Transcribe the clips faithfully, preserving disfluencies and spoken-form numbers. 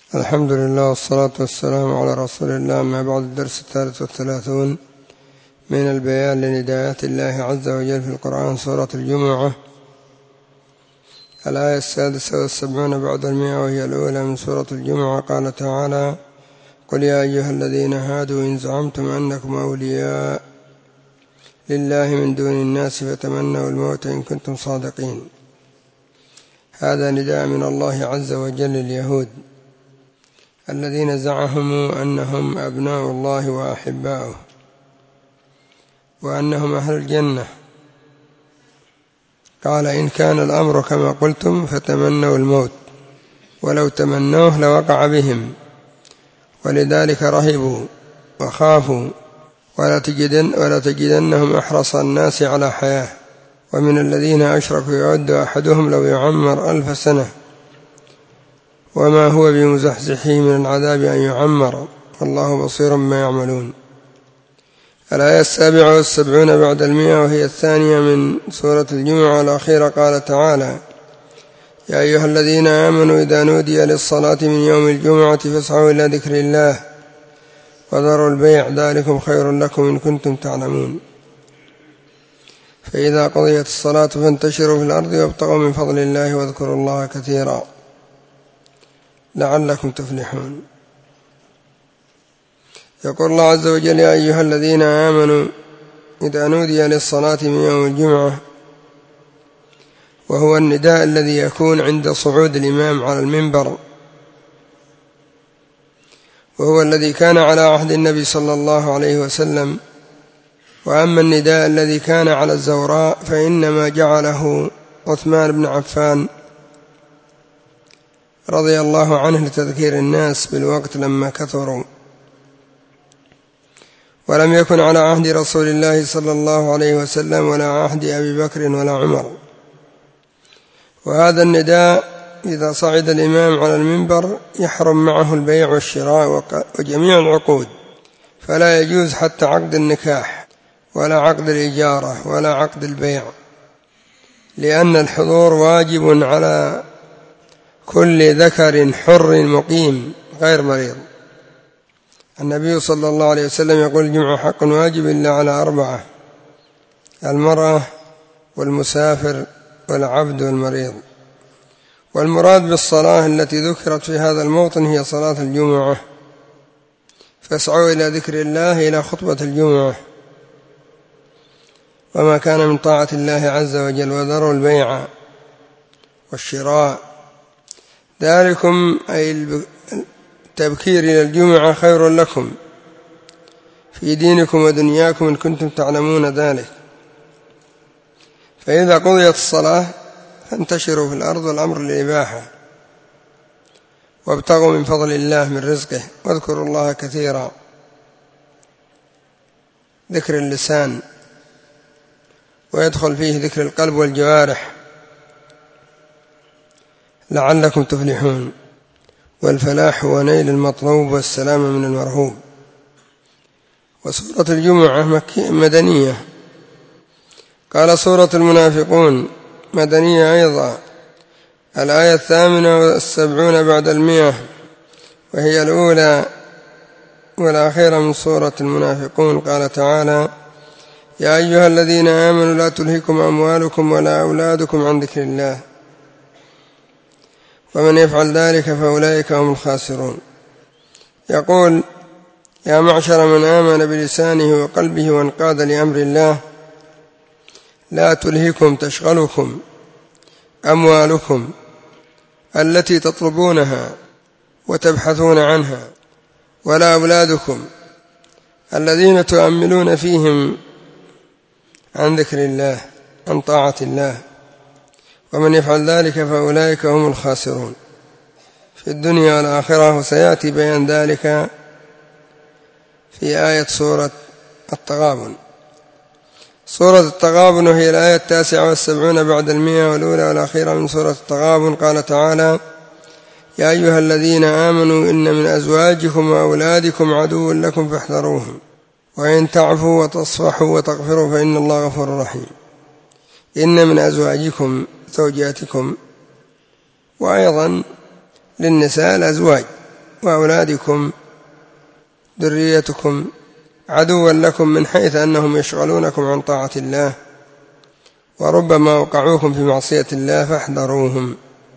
الحمد لله والصلاة والسلام على رسول الله. ما بعد، الدرس الثالث والثلاثون من البيان لنداءات الله عز وجل في القرآن، سورة الجمعة، الآية السادسة والسبعون بعد المئة، وهي الأولى من سورة الجمعة. قال تعالى: قل يا أيها الذين هادوا إن زعمتم أنكم أولياء لله من دون الناس فتمنوا الموت إن كنتم صادقين. هذا نداء من الله عز وجل لليهود الذين زعموا أنهم أبناء الله وأحباؤه وأنهم أهل الجنة. قال: إن كان الأمر كما قلتم فتمنوا الموت، ولو تمنوه لوقع بهم، ولذلك رهبوا وخافوا، ولا تجدن ولا تجدنهم أحرص الناس على حياة، ومن الذين أشركوا يعد أحدهم لو يعمر ألف سنة وما هو بمزحزحه من العذاب أن يعمر، والله بصير بما يعملون. الآية السابعة والسبعون بعد المئة، وهي الثانية من سورة الجمعة الأخيرة. قال تعالى: يا أيها الذين آمنوا إذا نودي للصلاة من يوم الجمعة فاسعوا إلى ذكر الله وذروا البيع ذلكم خير لكم إن كنتم تعلمون. فإذا قضيت الصلاة فانتشروا في الأرض وابتغوا من فضل الله واذكروا الله كثيرا لعلكم تفلحون. يقول الله عز وجل: يا أيها الذين آمنوا إذا نودي للصلاة من يوم الجمعة، وهو النداء الذي يكون عند صعود الإمام على المنبر، وهو الذي كان على عهد النبي صلى الله عليه وسلم. وأما النداء الذي كان على الزوراء فإنما جعله عثمان بن عفان رضي الله عنه لتذكير الناس بالوقت لما كثروا، ولم يكن على عهد رسول الله صلى الله عليه وسلم ولا عهد أبي بكر ولا عمر. وهذا النداء إذا صعد الإمام على المنبر يحرم معه البيع والشراء وجميع العقود، فلا يجوز حتى عقد النكاح ولا عقد الإجارة ولا عقد البيع، لأن الحضور واجب على كل ذكر حر مقيم غير مريض. النبي صلى الله عليه وسلم يقول: الجمعة حق واجب إلا على أربعة: المرأة والمسافر والعبد والمريض. والمراد بالصلاة التي ذكرت في هذا الموطن هي صلاة الجمعة، فاسعوا إلى ذكر الله إلى خطبة الجمعة وما كان من طاعة الله عز وجل، وذروا البيع والشراء. ذلكم أي التبكير إلى الجمعة خير لكم في دينكم ودنياكم إن كنتم تعلمون ذلك. فإذا قضيت الصلاة فانتشروا في الأرض، والأمر للإباحة، وابتغوا من فضل الله من رزقه واذكروا الله كثيرا. ذكر اللسان، ويدخل فيه ذكر القلب والجوارح لعلكم تفلحون. والفلاح هو نيل المطلوب والسلام من المرهوب. وسورة الجمعة مدنية. قال: سورة المنافقون مدنية أيضا، الآية الثامنة والسبعون بعد المئة، وهي الأولى والأخيرة من سورة المنافقون. قال تعالى: يا أيها الذين آمنوا لا تلهكم أموالكم ولا أولادكم عن ذكر الله ومن يفعل ذلك فأولئك هم الخاسرون. يقول: يا معشر من آمن بلسانه وقلبه وانقاد لأمر الله، لا تلهكم تشغلكم أموالكم التي تطلبونها وتبحثون عنها، ولا أولادكم الذين تؤملون فيهم عن ذكر الله عن طاعة الله، ومن يفعل ذلك فأولئك هم الخاسرون في الدنيا والآخرة. وسيأتي بيان ذلك في آية سورة التغابن. سورة التغابن وهي الآية التاسعة والسبعون بعد المئة، والأولى والأخيرة من سورة التغابن. قال تعالى: يا أيها الذين آمنوا إن من أزواجكم وأولادكم عدو لكم فاحذروهم وإن تعفوا وتصفحوا وتغفروا فإن الله غفور رحيم. إن من أزواجكم زوجاتكم، وأيضا للنساء الأزواج، وأولادكم ذريتكم عدوا لكم من حيث أنهم يشغلونكم عن طاعة الله وربما وقعوكم في معصية الله فاحذروهم.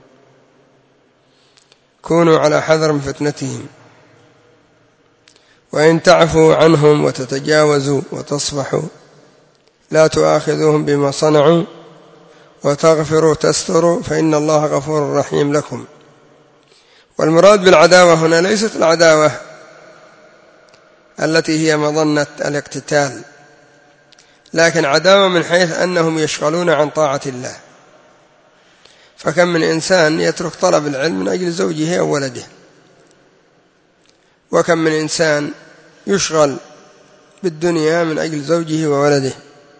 كونوا على حذر من فتنتهم، وإن تعفوا عنهم وتتجاوزوا وتصفحوا لا تؤاخذوهم بما صنعوا وتغفروا تستروا فإن الله غفور رحيم لكم. والمراد بالعداوة هنا ليست العداوة التي هي مظنة الاقتتال، لكن عداوة من حيث أنهم يشغلون عن طاعة الله. فكم من إنسان يترك طلب العلم من أجل زوجه أو ولده، وكم من إنسان يشغل بالدنيا من أجل زوجه وولده.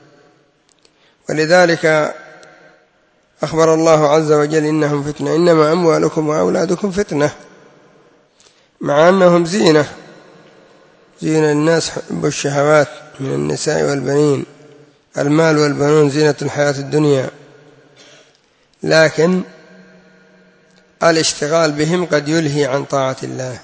ولذلك أخبر الله عز وجل إنهم فتنة، إنما أموالكم وأولادكم فتنة، مع أنهم زينة زين الناس حب الشهوات من النساء والبنين، المال والبنون زينة الحياة الدنيا، لكن الاشتغال بهم قد يلهي عن طاعة الله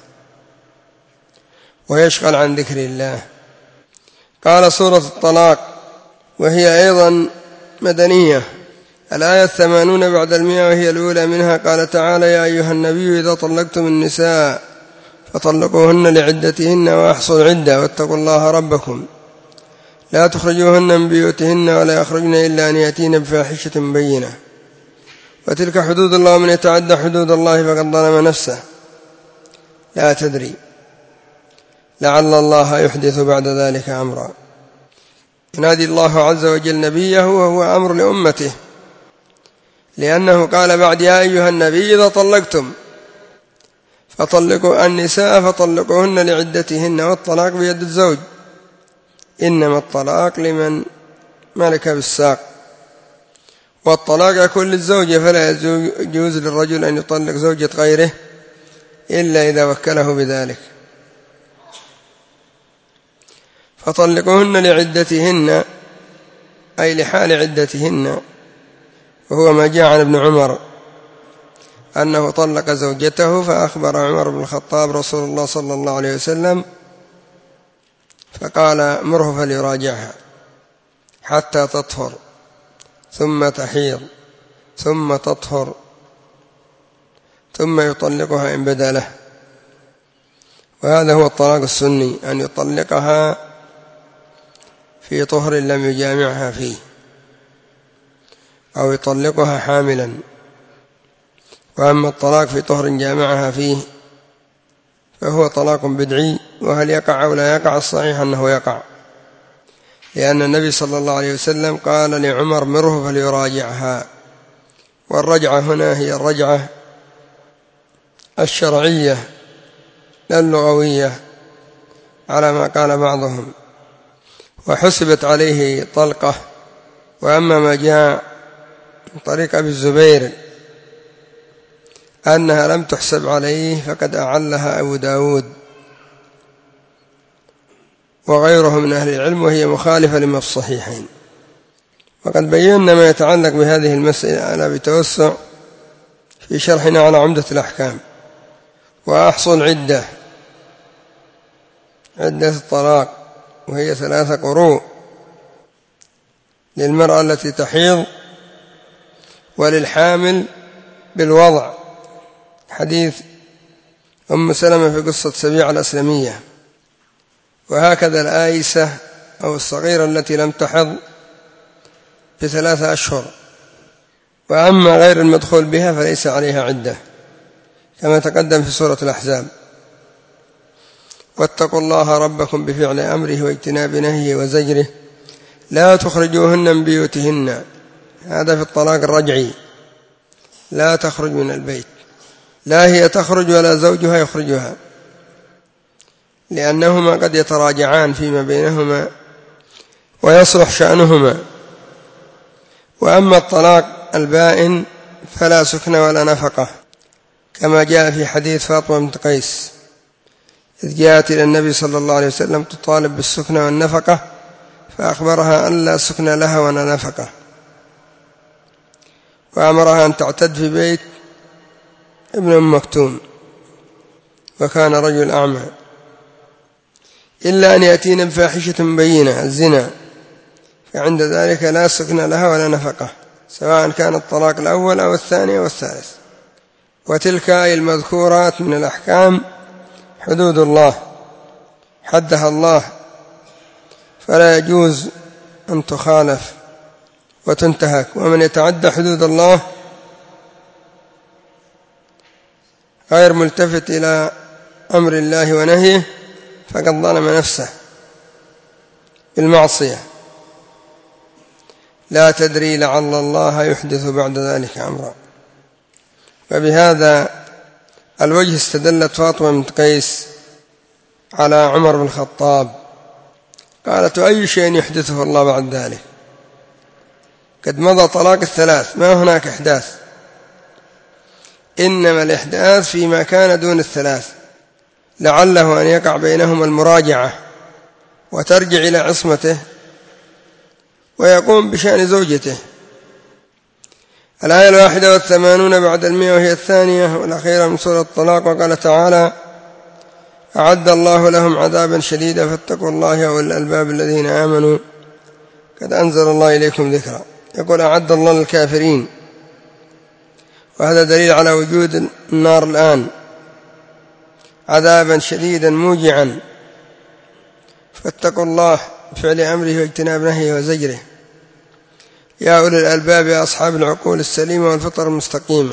ويشغل عن ذكر الله. قال سورة الطلاق وهي أيضا مدنية، الآية الثمانون بعد المئة وهي الأولى منها، قال تعالى: يا أيها النبي إذا طلقتم النساء فطلقوهن لعدتهن وأحصوا العدة واتقوا الله ربكم لا تخرجوهن من بيوتهن ولا يخرجن إلا أن يأتين بفاحشة مبينة وتلك حدود الله من يتعدى حدود الله فقد ظلم نفسه لا تدري لعل الله يحدث بعد ذلك أمرا. ينادي الله عز وجل نبيه وهو أمر لأمته، لأنه قال بعد: يا أيها النبي إذا طلقتم فطلقوا النساء فطلقوهن لعدتهن، والطلاق بيد الزوج، إنما الطلاق لمن ملك بالساق، والطلاق يكون للزوجة، فلا يجوز للرجل أن يطلق زوجة غيره إلا إذا وكله بذلك. فطلقوهن لعدتهن أي لحال عدتهن، وهو ما جاء عن ابن عمر أنه طلق زوجته فأخبر عمر بن الخطاب رسول الله صلى الله عليه وسلم فقال: مره فليراجعها حتى تطهر ثم تحيض ثم تطهر ثم يطلقها إن بدا له. وهذا هو الطلاق السني، أن يطلقها في طهر لم يجامعها فيه، أو يطلقها حاملا. وأما الطلاق في طهر جامعها فيه فهو طلاق بدعي، وهل يقع أو لا يقع؟ الصحيح أنه يقع، لأن النبي صلى الله عليه وسلم قال لعمر: مره فليراجعها. والرجعة هنا هي الرجعة الشرعية لا اللغوية على ما قال بعضهم، وحسبت عليه طلقة. وأما ما جاء من طريق أبي الزبير أنها لم تحسب عليه فقد أعلها أبو داود وغيره من أهل العلم، وهي مخالفة لما في الصحيحين. وقد بينا ما يتعلق بهذه المسألة بتوسع في شرحنا على عمدة الأحكام. وأحصوا العدة، عدة الطلاق، وهي ثلاثة قروء للمرأة التي تحيض وللحامل بالوضع، حديث أم سلمة في قصة سبيعة الأسلمية. وهكذا الآيسة أو الصغيرة التي لم تحض بثلاثة أشهر. وأما غير المدخول بها فليس عليها عدة كما تقدم في سورة الأحزاب. واتقوا الله ربكم بفعل أمره واجتناب نهيه وزجره لا تخرجوهن من بيوتهن، هذا في الطلاق الرجعي، لا تخرج من البيت، لا هي تخرج ولا زوجها يخرجها، لأنهما قد يتراجعان فيما بينهما ويصلح شأنهما. وأما الطلاق البائن فلا سكن ولا نفقة، كما جاء في حديث فاطمة بنت قيس إذ جاءت إلى النبي صلى الله عليه وسلم تطالب بالسكن والنفقة، فأخبرها أن لا سكن لها ولا نفقة، وأمرها أن تعتد في بيت ابن أم مكتوم. وكان رجل أعمى، إلا أن يأتينا بفاحشة مبينة الزنا، فعند ذلك لا سكن لها ولا نفقة، سواء كان الطلاق الأول أو الثاني أو الثالث. وتلك أي المذكورات من الأحكام حدود الله حدها الله، فلا يجوز أن تخالف وتنتهك، ومن يتعدى حدود الله غير ملتفت إلى أمر الله ونهيه فقد ظلم نفسه بالمعصية، لا تدري لعل الله يحدث بعد ذلك أمرا. فبهذا الوجه استدلت فاطمة بنت قيس على عمر بن الخطاب، قالت: أي شيء يحدثه الله بعد ذلك؟ قد مضى طلاق الثلاث، ما هناك إحداث، إنما الإحداث فيما كان دون الثلاث، لعله أن يقع بينهما المراجعة وترجع إلى عصمته ويقوم بشأن زوجته. الآية الواحدة والثمانون بعد المئة وهي الثانية والأخيرة من سورة الطلاق، وقال تعالى: أعد الله لهم عذابا شديدا فاتقوا الله يا أولي الألباب الذين آمنوا قد أنزل الله إليكم ذكرا. يقول: أعد الله للكافرين، وهذا دليل على وجود النار الآن عذابا شديدا موجعا، فاتقوا الله بفعل أمره واجتناب نهيه وزجره يا أولي الألباب يا أصحاب العقول السليمة والفطر المستقيمة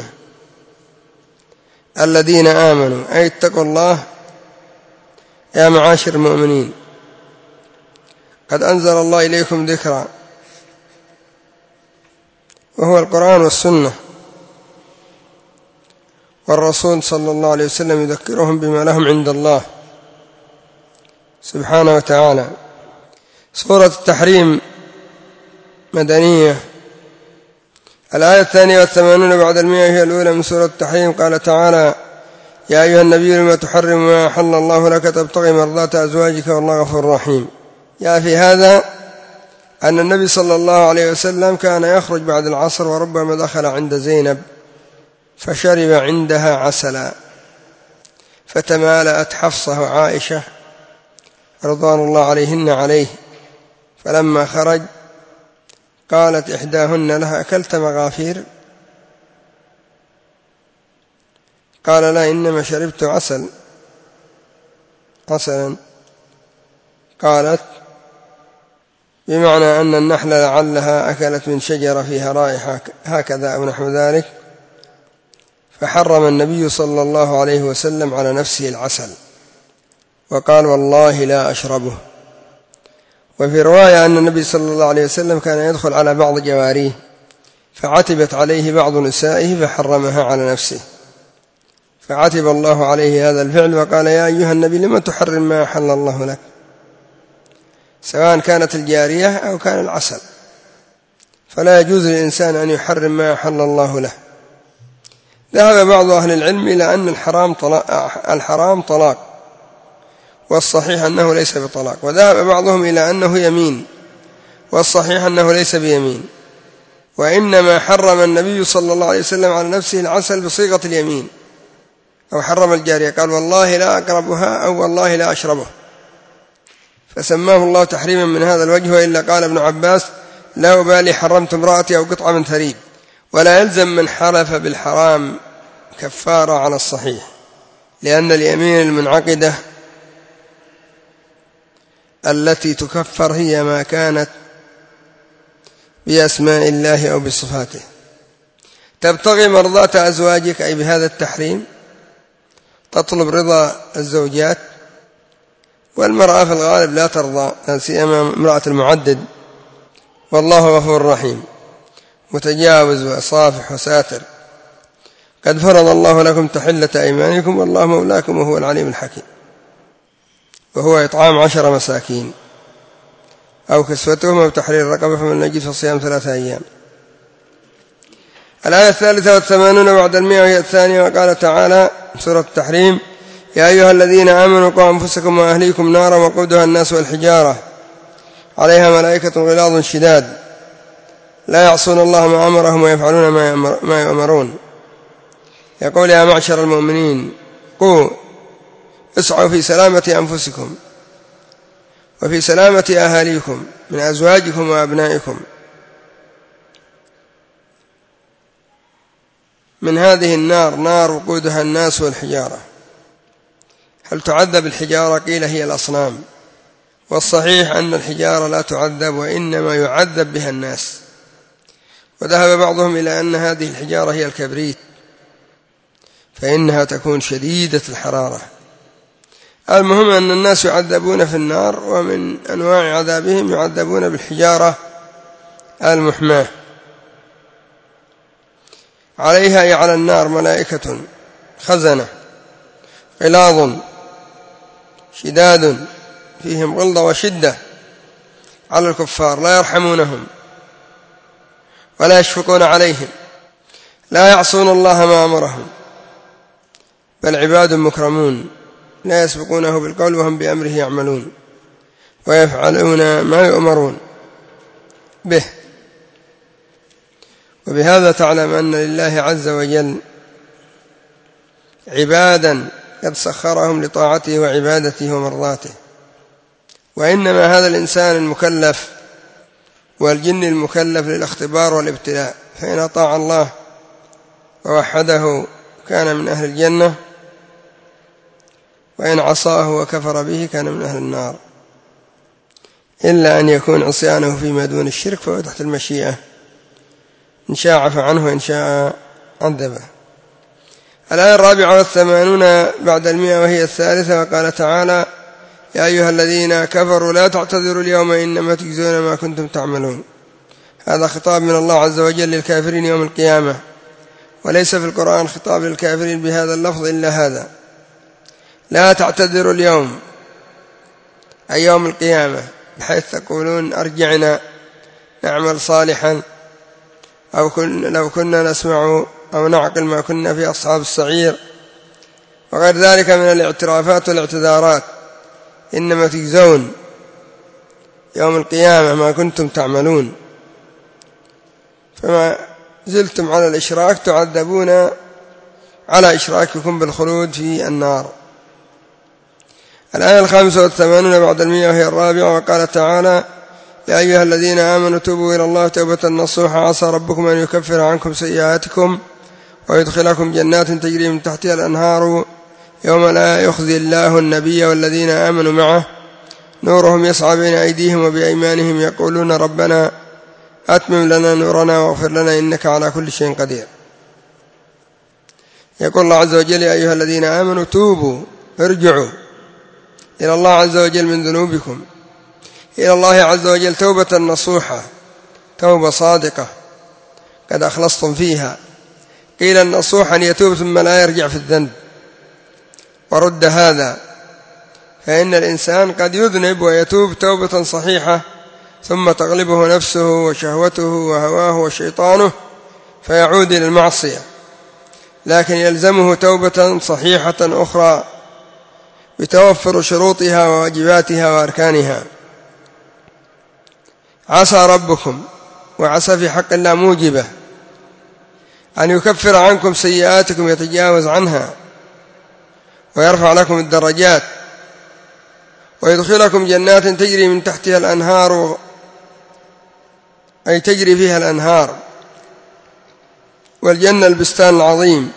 الذين آمنوا، أي اتقوا الله يا معاشر المؤمنين، قد أنزل الله إليكم ذكرا، وهو القرآن والسنة، والرسول صلى الله عليه وسلم يذكرهم بما لهم عند الله سبحانه وتعالى. سورة التحريم مدنية. الآية الثانية والثمانون بعد المئة هي الأولى من سورة التحريم. قال تعالى: يا أيها النبي لما تحرم ما أحل الله لك تبتغي مرضات أزواجك والله غفور رحيم. يا في هذا أن النبي صلى الله عليه وسلم كان يخرج بعد العصر، وربما دخل عند زينب فشرب عندها عسلا، فتمالأت حفصة وعائشة رضوان الله عليهن عليه، فلما خرج قالت إحداهن لها: أكلت مغافير؟ قال: لا، إنما شربت عسل عسلا. قالت: بمعنى أن النحل لعلها أكلت من شجرة فيها رائحة هكذا أو نحو ذلك، فحرم النبي صلى الله عليه وسلم على نفسه العسل وقال: والله لا أشربه. وفي رواية أن النبي صلى الله عليه وسلم كان يدخل على بعض جواريه فعتبت عليه بعض نسائه فحرمها على نفسه، فعتب الله عليه هذا الفعل وقال: يا أيها النبي لما تحرم ما أحل الله لك، سواء كانت الجارية أو كان العسل، فلا يجوز للإنسان أن يحرم ما أحل الله له. ذهب بعض أهل العلم إلى أن الحرام طلاق, الحرام طلاق والصحيح أنه ليس بطلاق، وذهب بعضهم إلى أنه يمين والصحيح أنه ليس بيمين، وإنما حرم النبي صلى الله عليه وسلم على نفسه العسل بصيغة اليمين، أو حرم الجارية قال: والله لا أقربها أو والله لا أشربه، فسماه الله تحريما من هذا الوجه. وإلا قال ابن عباس: لا أبالي حرمت امرأتي أو قطعة من ثريد. ولا يلزم من حلف بالحرام كفارة على الصحيح، لأن اليمين المنعقدة التي تكفر هي ما كانت بأسماء الله أو بصفاته. تبتغي مرضات أزواجك، أي بهذا التحريم تطلب رضا الزوجات، والمرأة في الغالب لا ترضى، لا سيما امرأة المعدد. والله غفور رحيم متجاوز وصافح وساتر، قد فرض الله لكم تحلة أيمانكم والله مولاكم وهو العليم الحكيم. وهو إطعام عشر مساكين أو كسوتهم أو تحرير رقبة، فمن لم يجد فصيام ثلاثة أيام. الآية الثالثة والثمانون بعد المئة وهي الثانية. وقال تعالى سورة التحريم: يا أيها الذين آمنوا قوا أنفسكم وأهليكم نارا وقودها الناس والحجارة عليها ملائكة غلاظ شداد لا يعصون الله ما أمرهم ويفعلون ما يؤمرون. يقول: يا معشر المؤمنين قوا اسعوا في سلامة أنفسكم وفي سلامة أهاليكم من أزواجكم وأبنائكم من هذه النار، نار وقودها الناس والحجارة. هل تعذب الحجارة؟ قيل هي الأصنام، والصحيح أن الحجارة لا تعذب وإنما يعذب بها الناس. وذهب بعضهم إلى أن هذه الحجارة هي الكبريت، فإنها تكون شديدة الحرارة. المهم أن الناس يعذبون في النار، ومن أنواع عذابهم يعذبون بالحجارة المحماة. عليها أي على النار ملائكة خزنة غلاظ شداد فيهم غلظة وشدة على الكفار، لا يرحمونهم ولا يشفقون عليهم، لا يعصون الله ما أمرهم، بل عباد مكرمون لا يسبقونه بالقول وهم بأمره يعملون ويفعلون ما يؤمرون به. وبهذا تعلم أن لله عز وجل عبادا قد سخرهم لطاعته وعبادته ومرضاته. وإنما هذا الإنسان المكلف والجن المكلف للاختبار والابتلاء، فإن أطاع الله ووحده كان من أهل الجنة، وإن عصاه وكفر به كان من أهل النار، إلا أن يكون عصيانه فيما دون الشرك فهو تحت المشيئة، إن شاء عفى عنه وإن شاء عذبه. الآية الرابعة والثمانون بعد المئة وهي الثالثة، وقال تعالى: يا أيها الذين كفروا لا تعتذروا اليوم إنما تجزون ما كنتم تعملون. هذا خطاب من الله عز وجل للكافرين يوم القيامة، وليس في القرآن خطاب للكافرين بهذا اللفظ إلا هذا: لا تعتذروا اليوم، أي يوم القيامة، بحيث تقولون أرجعنا نعمل صالحا، أو كن لو كنا نسمع أو نعقل ما كنا في أصحاب السعير، وغير ذلك من الاعترافات والاعتذارات. إنما تجزون يوم القيامة ما كنتم تعملون، فما زلتم على الإشراك تعذبون على إشراككم بالخلود في النار. الآية الخامسة والثمانون بعد المئة وهي الرابعة، وقال تعالى: يا أيها الذين آمنوا توبوا إلى الله توبة نصوحا عسى ربكم أن يكفر عنكم سيئاتكم ويدخلكم جنات تجري من تحتها الأنهار يوم لا يخزي الله النبي والذين آمنوا معه نورهم يسعى بين أيديهم وبأيمانهم يقولون ربنا أتمم لنا نورنا واغفر لنا إنك على كل شيء قدير. يقول الله عز وجل: يا أيها الذين آمنوا توبوا، ارجعوا إلى الله عز وجل من ذنوبكم إلى الله عز وجل توبة نصوحة، توبة صادقة قد أخلصتم فيها. قيل النصوح أن يتوب ثم لا يرجع في الذنب، ورد هذا، فإن الإنسان قد يذنب ويتوب توبة صحيحة ثم تغلبه نفسه وشهوته وهواه وشيطانه فيعود إلى المعصية، لكن يلزمه توبة صحيحة أخرى بتوفر شروطها وواجباتها وأركانها. عسى ربكم، وعسى في حق الله موجبة، أن يكفر عنكم سيئاتكم، يتجاوز عنها ويرفع لكم الدرجات، ويدخلكم جنات تجري من تحتها الأنهار، أي تجري فيها الأنهار، والجنة البستان العظيم.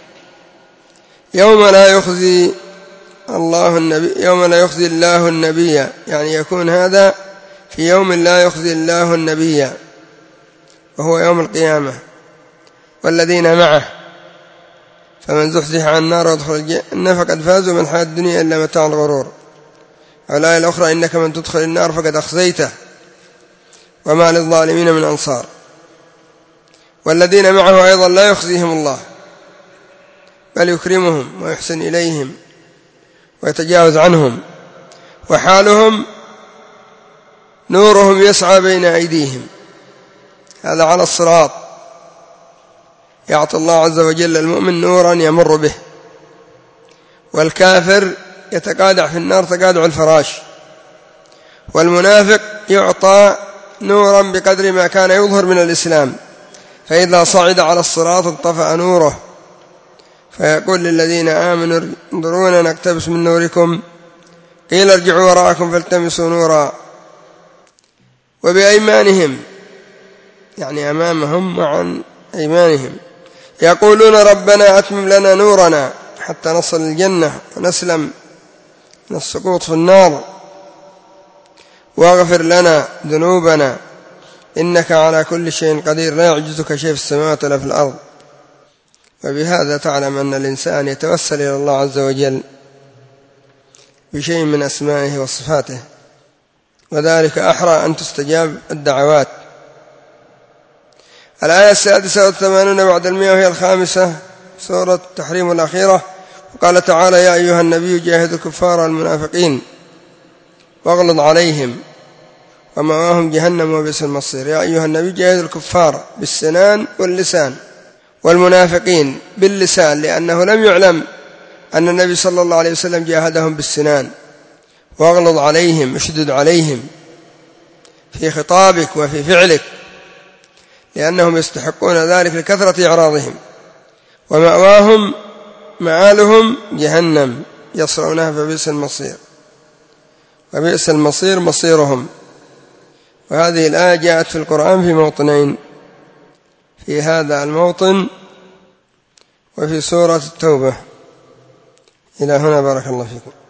يوم لا يخزي الله النبي يوم لا يخزي الله النبي، يعني يكون هذا في يوم لا يخزي الله النبي وهو يوم القيامة والذين معه، فمن زحزح عن النار وادخل الجنة فقد فاز، وما الحياة الدنيا إلا متاع الغرور. والآية الأخرى: إنك من تدخل النار فقد أخزيته وما للظالمين من أنصار. والذين معه أيضا لا يخزيهم الله، بل يكرمهم ويحسن إليهم ويتجاوز عنهم، وحالهم نورهم يسعى بين أيديهم، هذا على الصراط، يعطي الله عز وجل المؤمن نورا يمر به، والكافر يتقادع في النار تقادع الفراش، والمنافق يعطى نورا بقدر ما كان يظهر من الإسلام، فإذا صعد على الصراط انطفأ نوره فيقول للذين آمنوا انظرونا نقتبس من نوركم قيل ارجعوا وراءكم فالتمسوا نورا وبأيمانهم يعني أمامهم وعن أيمانهم يقولون ربنا أتمم لنا نورنا حتى نصل الجنة ونسلم من السقوط في النار واغفر لنا ذنوبنا إنك على كل شيء قدير لا يعجزك شيء في السماوات ولا في الأرض. وبهذا تعلم أن الإنسان يتوسل إلى الله عز وجل بشيء من أسمائه وصفاته، وذلك أحرى أن تستجاب الدعوات. الآية السادسة والثمانون بعد المئة وهي الخامسة سورة التحريم الأخيرة. وقال تعالى يا أيها النبي جاهد الكفار والمنافقين واغلظ عليهم ومأواهم جهنم وبئس المصير. يا أيها النبي جاهد الكفار بالسنان واللسان والمنافقين باللسان، لأنه لم يعلم أن النبي صلى الله عليه وسلم جاهدهم بالسنان. واغلظ عليهم اشدد عليهم في خطابك وفي فعلك، لأنهم يستحقون ذلك لكثرة إعراضهم. ومأواهم معالهم جهنم يصلونها فبئس المصير، وبئس المصير مصيرهم. وهذه الآية جاءت في القرآن في موطنين، في هذا الموطن وفي سورة التوبة. إلى هنا بارك الله فيكم.